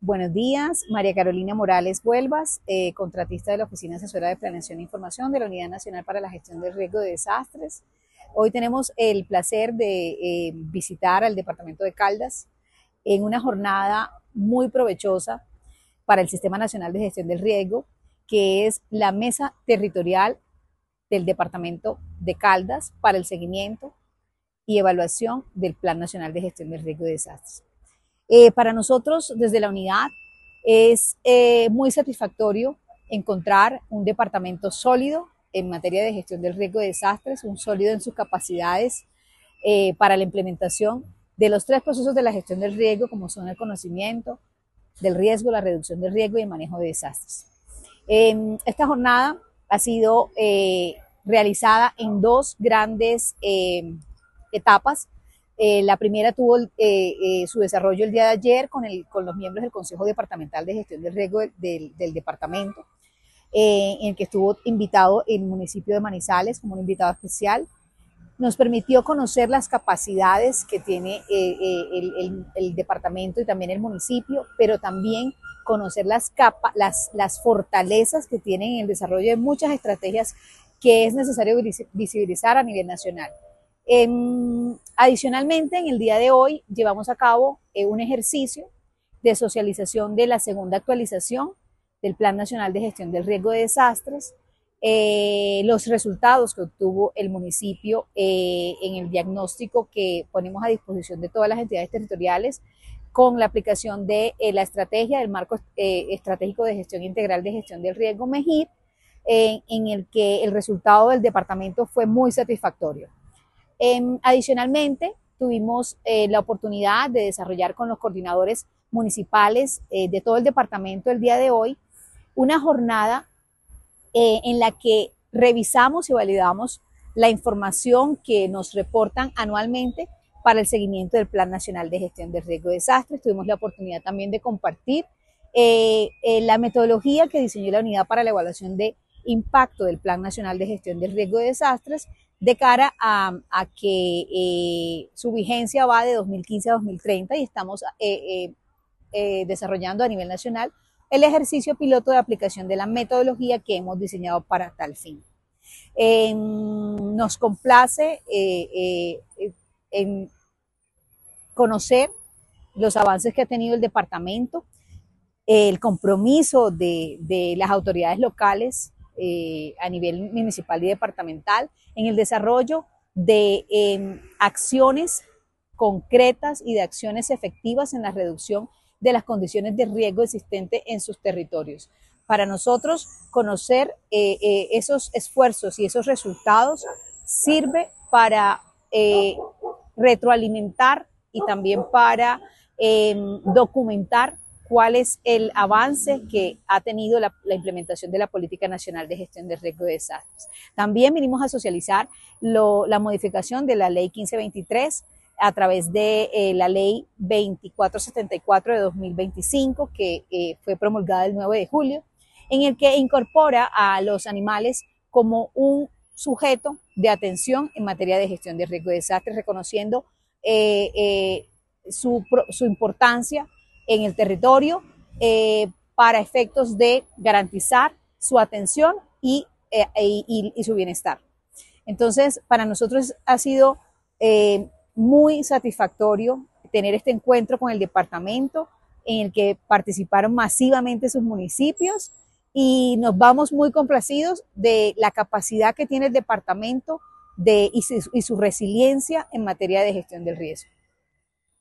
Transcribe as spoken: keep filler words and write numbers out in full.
Buenos días, María Carolina Morales Vuelvas, eh, contratista de la Oficina Asesora de Planeación e Información de la Unidad Nacional para la Gestión del Riesgo de Desastres. Hoy tenemos el placer de eh, visitar al Departamento de Caldas en una jornada muy provechosa para el Sistema Nacional de Gestión del Riesgo, que es la Mesa Territorial del Departamento de Caldas para el seguimiento y evaluación del Plan Nacional de Gestión del Riesgo de Desastres. Eh, para nosotros, desde la unidad, es eh, muy satisfactorio encontrar un departamento sólido en materia de gestión del riesgo de desastres, un sólido en sus capacidades eh, para la implementación de los tres procesos de la gestión del riesgo, como son el conocimiento del riesgo, la reducción del riesgo y el manejo de desastres. Eh, esta jornada ha sido eh, realizada en dos grandes eh, etapas. Eh, la primera tuvo eh, eh, su desarrollo el día de ayer con, el, con los miembros del Consejo Departamental de Gestión del Riesgo del, del, del departamento, eh, en el que estuvo invitado el municipio de Manizales como un invitado especial. Nos permitió conocer las capacidades que tiene eh, eh, el, el, el departamento y también el municipio, pero también conocer las, capa, las, las fortalezas que tienen en el desarrollo de muchas estrategias que es necesario visibilizar a nivel nacional. Eh, adicionalmente, en el día de hoy llevamos a cabo eh, un ejercicio de socialización de la segunda actualización del Plan Nacional de Gestión del Riesgo de Desastres, eh, los resultados que obtuvo el municipio eh, en el diagnóstico que ponemos a disposición de todas las entidades territoriales con la aplicación de eh, la estrategia del Marco eh, Estratégico de Gestión Integral de Gestión del Riesgo, MEGIR, eh, en el que el resultado del departamento fue muy satisfactorio. Eh, adicionalmente, tuvimos eh, la oportunidad de desarrollar con los coordinadores municipales eh, de todo el departamento el día de hoy una jornada eh, en la que revisamos y validamos la información que nos reportan anualmente para el seguimiento del Plan Nacional de Gestión del Riesgo de Desastres. Tuvimos la oportunidad también de compartir eh, eh, la metodología que diseñó la Unidad para la Evaluación de Impacto del Plan Nacional de Gestión del Riesgo de Desastres, de cara a, a que eh, su vigencia va de dos mil quince a dos mil treinta y estamos eh, eh, eh, desarrollando a nivel nacional el ejercicio piloto de aplicación de la metodología que hemos diseñado para tal fin. Eh, nos complace eh, eh, en conocer los avances que ha tenido el departamento, el compromiso de, de las autoridades locales eh, a nivel municipal y departamental en el desarrollo de eh, acciones concretas y de acciones efectivas en la reducción de las condiciones de riesgo existentes en sus territorios. Para nosotros, conocer eh, eh, esos esfuerzos y esos resultados sirve para eh, retroalimentar y también para eh, documentar cuál es el avance que ha tenido la, la implementación de la Política Nacional de Gestión de Riesgo de Desastres. También vinimos a socializar lo, la modificación de la Ley quince veintitrés a través de eh, la Ley veinticuatro setenta y cuatro de dos mil veinticinco, que eh, fue promulgada el nueve de julio, en el que incorpora a los animales como un sujeto de atención en materia de gestión de riesgo de desastres, reconociendo eh, eh, su, su importancia en el territorio eh, para efectos de garantizar su atención y, eh, y, y su bienestar. Entonces, para nosotros ha sido eh, muy satisfactorio tener este encuentro con el departamento en el que participaron masivamente sus municipios y nos vamos muy complacidos de la capacidad que tiene el departamento de, y, su, y su resiliencia en materia de gestión del riesgo.